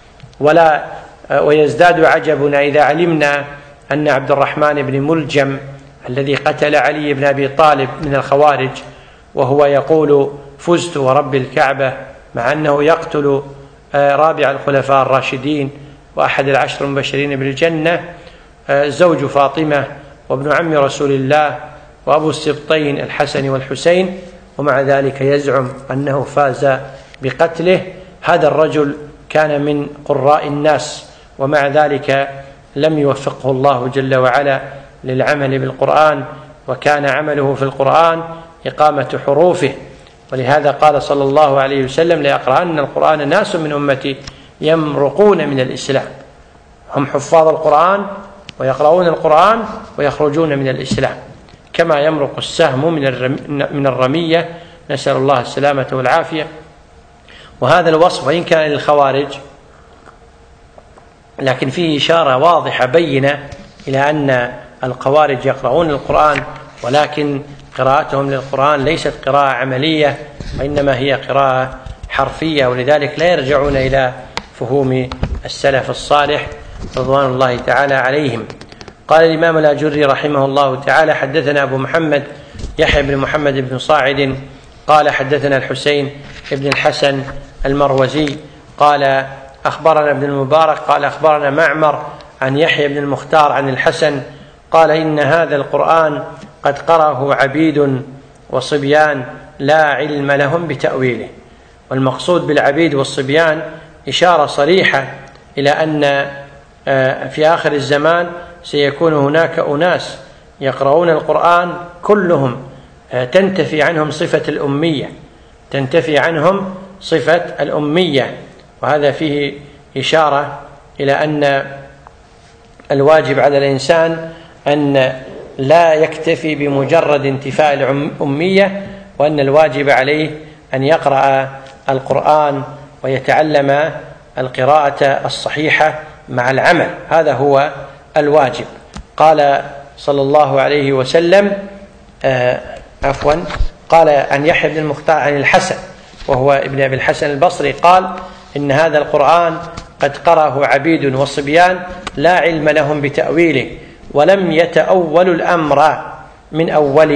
ويزداد عجبنا إذا علمنا أن عبد الرحمن بن ملجم الذي قتل علي بن أبي طالب من الخوارج وهو يقول: فزت ورب الكعبة، مع أنه يقتل رابع الخلفاء الراشدين وأحد العشر المبشرين بالجنة، زوج فاطمة وابن عم رسول الله وأبو السبطين الحسن والحسين، ومع ذلك يزعم أنه فاز بقتله. هذا الرجل كان من قراء الناس، ومع ذلك لم يوفقه الله جل وعلا للعمل بالقرآن، وكان عمله في القرآن إقامة حروفه. ولهذا قال صلى الله عليه وسلم: ليقرأن القرآن ناس من أمتي يمرقون من الإسلام. هم حفاظ القرآن ويقرؤون القرآن ويخرجون من الإسلام كما يمرق السهم من الرمية، نسأل الله السلامة والعافية. وهذا الوصف وإن كان للخوارج لكن فيه إشارة واضحة بينة إلى أن الخوارج يقرؤون القرآن، ولكن قراءتهم للقرآن ليست قراءة عملية، وإنما هي قراءة حرفية، ولذلك لا يرجعون إلى فهوم السلف الصالح رضوان الله تعالى عليهم. قال الإمام الأجري رحمه الله تعالى: حدثنا أبو محمد يحيى بن محمد بن صاعد قال حدثنا الحسين بن الحسن المروزي قال أخبرنا ابن المبارك قال أخبرنا معمر عن يحيى بن المختار عن الحسن قال: إن هذا القرآن قد قرأه عبيد وصبيان لا علم لهم بتأويله. والمقصود بالعبيد والصبيان إشارة صريحة إلى أن في آخر الزمان سيكون هناك أناس يقرؤون القرآن كلهم تنتفي عنهم صفة الأمية، وهذا فيه إشارة إلى أن الواجب على الإنسان أن لا يكتفي بمجرد انتفاء الأمية، وأن الواجب عليه أن يقرأ القرآن ويتعلم القراءة الصحيحة مع العمل، هذا هو الواجب. قال صلى الله عليه وسلم قال عن يحيى بن المختار عن الحسن وهو ابن أبي الحسن البصري قال: إن هذا القرآن قد قرأه عبيد وصبيان لا علم لهم بتأويله ولم يتأولوا الأمر من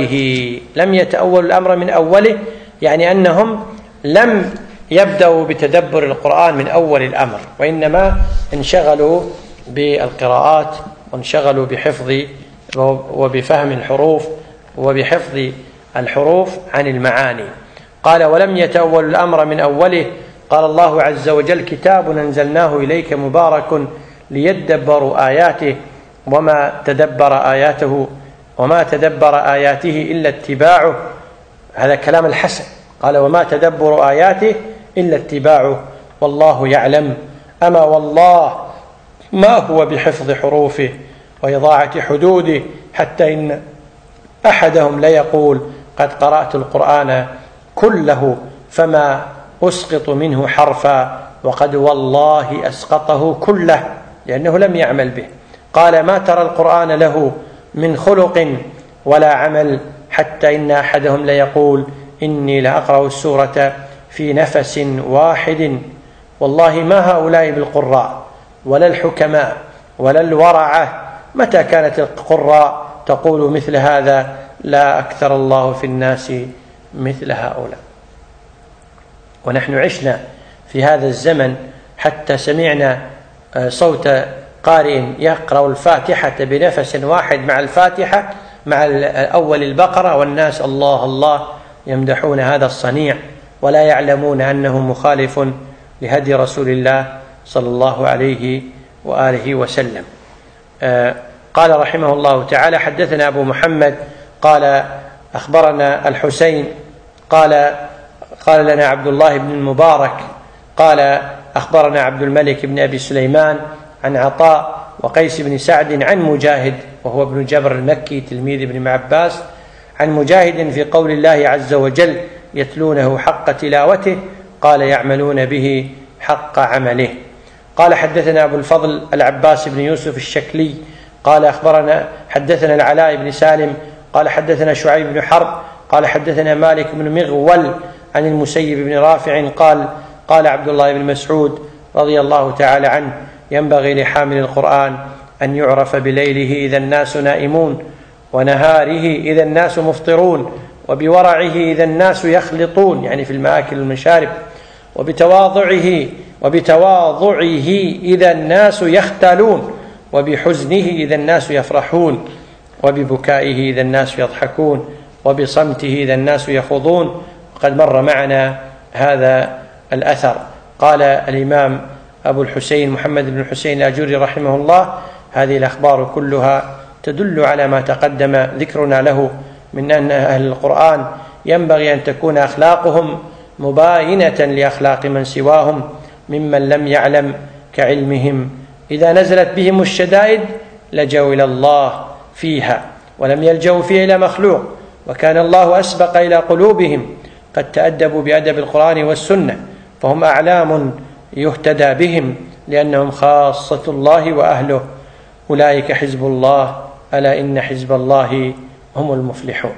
أوله. يعني أنهم لم يبدأوا بتدبر القرآن من أول الأمر، وإنما انشغلوا بالقراءات وانشغلوا بحفظ وبفهم الحروف وبحفظ الحروف عن المعاني. قال: ولم يتأولوا الأمر من أوله. قال الله عز وجل: كتاب أنزلناه إليك مبارك ليدبروا آياته وما تدبر آياته إلا اتباعه. هذا كلام الحسن، قال: وما تدبر آياته إلا اتباعه والله يعلم. أما والله ما هو بحفظ حروفه وإضاعة حدوده، حتى إن أحدهم ليقول: قد قرأت القرآن كله فما أسقط منه حرفا، وقد والله أسقطه كله، لأنه لم يعمل به. قال: ما ترى القرآن له من خلق ولا عمل، حتى إن أحدهم ليقول: إني لأقرأ السورة في نفس واحد. والله ما هؤلاء بالقراء ولا الحكماء ولا الورعة. متى كانت القراء تقول مثل هذا؟ لا أكثر الله في الناس مثل هؤلاء. ونحن عشنا في هذا الزمن حتى سمعنا صوت قارئ يقرأ الفاتحة بنفس واحد مع الفاتحة مع أول البقرة، والناس الله الله يمدحون هذا الصنيع ولا يعلمون أنه مخالف لهدي رسول الله صلى الله عليه وآله وسلم. قال رحمه الله تعالى: حدثنا أبو محمد قال أخبرنا الحسين قال قال لنا عبد الله بن المبارك قال أخبرنا عبد الملك بن أبي سليمان عن عطاء وقيس بن سعد عن مجاهد وهو ابن جبر المكي تلميذ ابن عباس عن مجاهد في قول الله عز وجل يتلونه حق تلاوته قال يعملون به حق عمله. قال حدثنا أبو الفضل العباس بن يوسف الشكلي قال حدثنا العلاء بن سالم قال حدثنا شعيب بن حرب قال حدثنا مالك بن مغول عن المسيب بن رافع قال عبد الله بن مسعود رضي الله تعالى عنه ينبغي لحامل القرآن أن يعرف بليله إذا الناس نائمون ونهاره إذا الناس مفطرون وبورعه إذا الناس يخلطون يعني في المآكل والمشارب وبتواضعه إذا الناس يختالون وبحزنه إذا الناس يفرحون وببكائه إذا الناس يضحكون وبصمته إذا الناس يخوضون. وقد مر معنا هذا الأثر. قال الإمام أبو الحسين محمد بن الحسين الآجري رحمه الله هذه الأخبار كلها تدل على ما تقدم ذكرنا له من أن أهل القرآن ينبغي أن تكون أخلاقهم مباينة لأخلاق من سواهم ممن لم يعلم كعلمهم. إذا نزلت بهم الشدائد لجوا إلى الله فيها ولم يلجوا فيها إلى مخلوق وكان الله أسبق إلى قلوبهم قد تأدبوا بأدب القرآن والسنة فهم أعلام يهتدى بهم لأنهم خاصة الله وأهله. أولئك حزب الله ألا إن حزب الله هم المفلحون.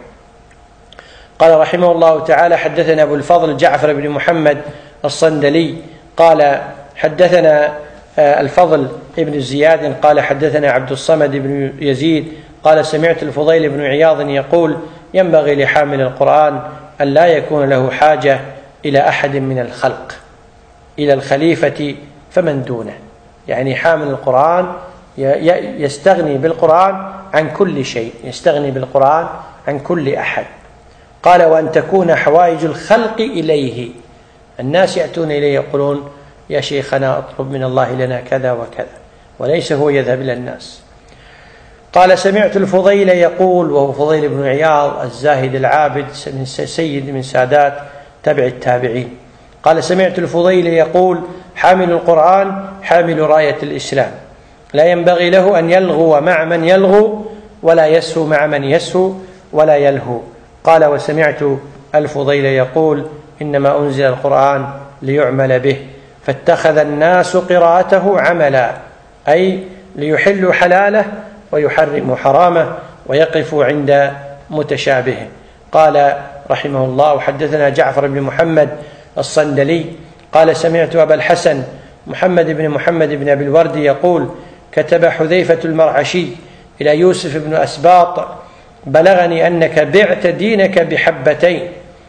قال رحمه الله تعالى حدثنا أبو الفضل جعفر بن محمد الصندلي قال حدثنا الفضل ابن زياد قال حدثنا عبد الصمد بن يزيد قال سمعت الفضيل بن عياض يقول ينبغي لحامل القرآن أن لا يكون له حاجة إلى أحد من الخلق إلى الخليفة فمن دونه، يعني حامل القرآن يستغني بالقرآن عن كل شيء، يستغني بالقرآن عن كل أحد. قال وأن تكون حوائج الخلق إليه، الناس يأتون إليه يقولون يا شيخنا اطلب من الله لنا كذا وكذا، وليس هو يذهب إلى الناس. قال سمعت الفضيل يقول، وهو فضيل بن عياض الزاهد العابد من سيد من سادات تبع التابعين، قال سمعت الفضيل يقول حامل القرآن حامل راية الإسلام، لا ينبغي له أن يلغو مع من يلغو ولا يسهو مع من يسهو ولا يلهو. قال وسمعت الفضيل يقول إنما أنزل القرآن ليعمل به، فاتخذ الناس قراءته عملا، أي ليحلوا حلاله ويحرموا حرامه ويقفوا عند متشابهه. قال رحمه الله حدثنا جعفر بن محمد الصندلي قال سمعت أبا الحسن محمد بن أبي الورد يقول كتب حذيفة المرعشي إلى يوسف بن أسباط بلغني أنك بعت دينك بحبتين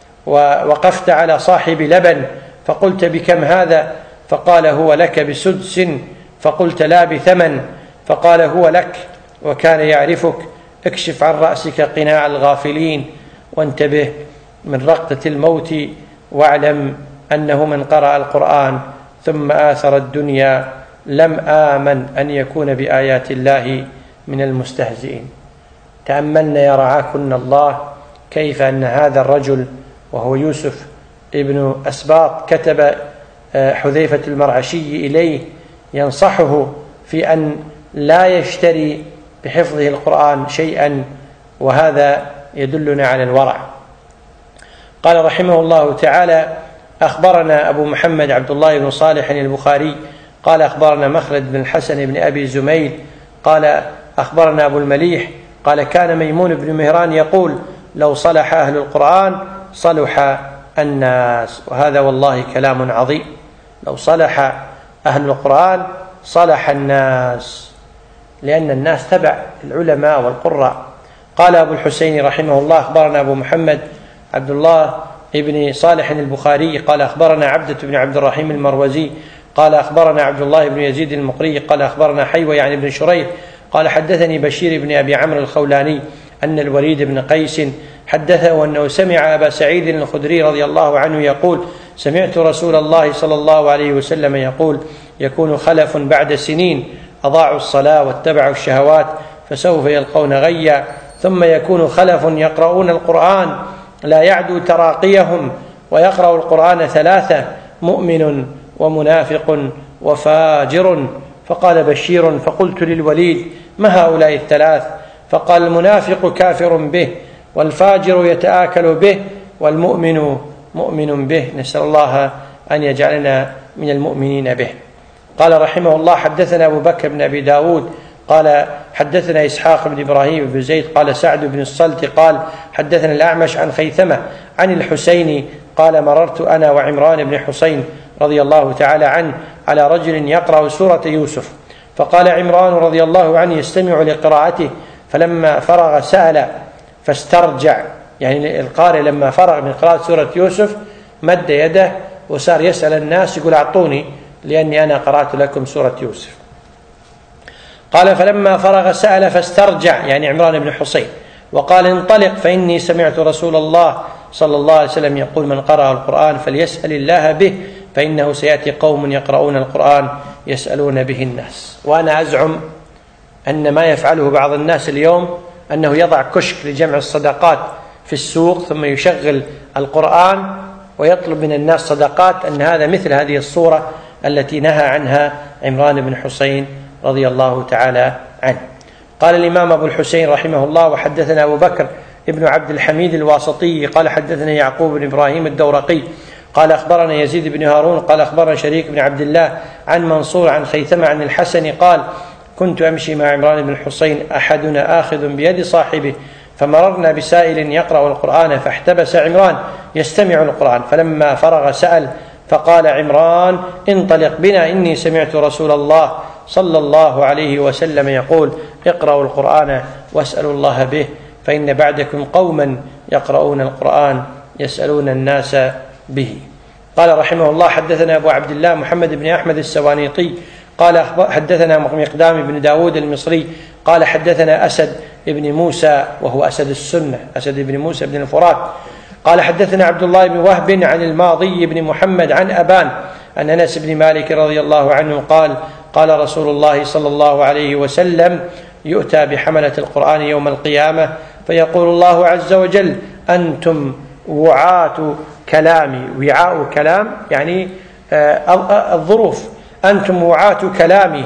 ووقفت على صاحب لبن، فقلت بكم هذا؟ فقال هو لك بسدس، فقلت لا بثمن، فقال هو لك وكان يعرفك، اكشف عن رأسك قناع الغافلين وانتبه من رقدة الموت، واعلم أنه من قرأ القرآن ثم آثر الدنيا لم آمن أن يكون بآيات الله من المستهزئين. تأملنا يا رعاكن الله كيف أن هذا الرجل وهو يوسف ابن أسباط كتب حذيفة المرعشي إليه ينصحه في أن لا يشتري بحفظه القرآن شيئا، وهذا يدلنا على الورع. قال رحمه الله تعالى أخبرنا أبو محمد عبد الله بن صالح البخاري قال أخبرنا مخلد بن الحسن بن أبي زميل قال أخبرنا أبو المليح قال كان ميمون بن مهران يقول لو صلح أهل القرآن صلح الناس. وهذا والله كلام عظيم، لو صلح أهل القرآن صلح الناس، لأن الناس تبع العلماء والقراء. قال أبو الحسين رحمه الله أخبرنا أبو محمد عبد الله بن صالح البخاري قال أخبرنا عبدة بن عبد الرحيم المروزي قال أخبرنا عبد الله بن يزيد المقري قال أخبرنا حيوة يعني بن شريح قال حدثني بشير بن أبي عمرو الخولاني أن الوليد بن قيس حدثه أنه سمع أبا سعيد الخدري رضي الله عنه يقول سمعت رسول الله صلى الله عليه وسلم يقول يكون خلف بعد سنين أضاعوا الصلاة واتبعوا الشهوات فسوف يلقون غيا، ثم يكون خلف يقرؤون القرآن لا يعدو تراقيهم ويقرأ القرآن 3 مؤمن ومنافق وفاجر. فقال بشير فقلت للوليد ما هؤلاء 3؟ فقال المنافق كافر به، والفاجر يتآكل به، والمؤمن مؤمن به. نسأل الله أن يجعلنا من المؤمنين به. قال رحمه الله حدثنا أبو بكر بن أبي داود قال حدثنا إسحاق بن إبراهيم بن زيد قال سعد بن الصلت قال حدثنا الأعمش عن خيثمة عن الحسين قال مررت أنا وعمران بن حسين رضي الله تعالى عنه على رجل يقرأ سورة يوسف، فقال عمران رضي الله عنه يستمع لقراءته، فلما فرغ سأل فاسترجع، يعني القارئ لما فرغ من قراءة سورة يوسف مد يده وصار يسأل الناس يقول أعطوني لأني أنا قرأت لكم سورة يوسف. قال فلما فرغ سأل فاسترجع، يعني عمران بن حسين، وقال انطلق فإني سمعت رسول الله صلى الله عليه وسلم يقول من قرأ القرآن فليسأل الله به فإنه سيأتي قوم يقرؤون القرآن يسألون به الناس. وأنا أزعم أن ما يفعله بعض الناس اليوم أنه يضع كشك لجمع الصدقات في السوق ثم يشغل القرآن ويطلب من الناس صدقات، أن هذا مثل هذه الصورة التي نهى عنها عمران بن حسين رضي الله تعالى عنه. قال الإمام أبو الحسين رحمه الله وحدثنا أبو بكر ابن عبد الحميد الواسطي قال حدثنا يعقوب بن إبراهيم الدورقي قال أخبرنا يزيد بن هارون قال أخبرنا شريك بن عبد الله عن منصور عن خيثمة عن الحسن قال كنت أمشي مع عمران بن الحسين أحدنا آخذ بيد صاحبه فمررنا بسائل يقرأ القرآن فاحتبس عمران يستمع القرآن، فلما فرغ سأل فقال عمران انطلق بنا إني سمعت رسول الله صلى الله عليه وسلم يقول اقرأوا القرآن واسألوا الله به فإن بعدكم قوما يقرؤون القرآن يسألون الناس به. قال رحمه الله حدثنا أبو عبد الله محمد بن أحمد السوانيطي قال حدثنا مقدام بن داود المصري قال حدثنا أسد بن موسى وهو أسد السنة أسد بن موسى بن الفرات قال حدثنا عبد الله بن وهب عن الماضي بن محمد عن أبان عن أنس بن مالك رضي الله عنه قال قال رسول الله صلى الله عليه وسلم يؤتى بحملة القرآن يوم القيامة فيقول الله عز وجل أنتم وعاة كلامي، وعاء كلام يعني الظروف، أنتم وعاة كلامي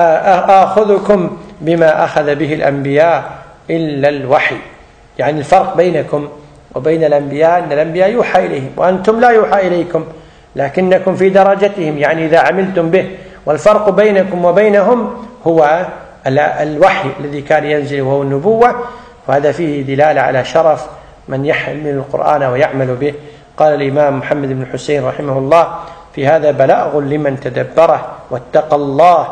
آخذكم بما أخذ به الأنبياء إلا الوحي. يعني الفرق بينكم وبين الأنبياء أن الأنبياء يوحى إليهم وأنتم لا يوحى إليكم لكنكم في درجتهم، يعني إذا عملتم به، والفرق بينكم وبينهم هو الوحي الذي كان ينزل وهو النبوة، وهذا فيه دلالة على شرف من يحمل القرآن ويعمل به. قال الإمام محمد بن حسين رحمه الله في هذا بلاغ لمن تدبره واتقى الله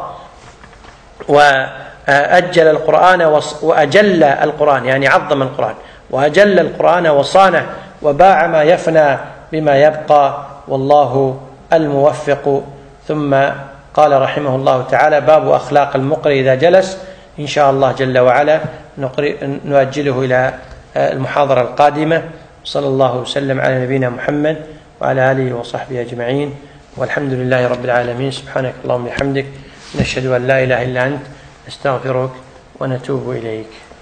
وأجل القرآن وأجل القرآن، يعني عظم القرآن وأجل القرآن وصانه وباع ما يفنى بما يبقى والله الموفق. ثم قال رحمه الله تعالى باب أخلاق المقرئ إذا جلس، إن شاء الله جل وعلا نؤجله إلى المحاضرة القادمة. صلى الله وسلم على نبينا محمد وعلى آله وصحبه أجمعين، والحمد لله رب العالمين. سبحانك اللهم وبحمدك نشهد أن لا إله إلا أنت نستغفرك ونتوب إليك.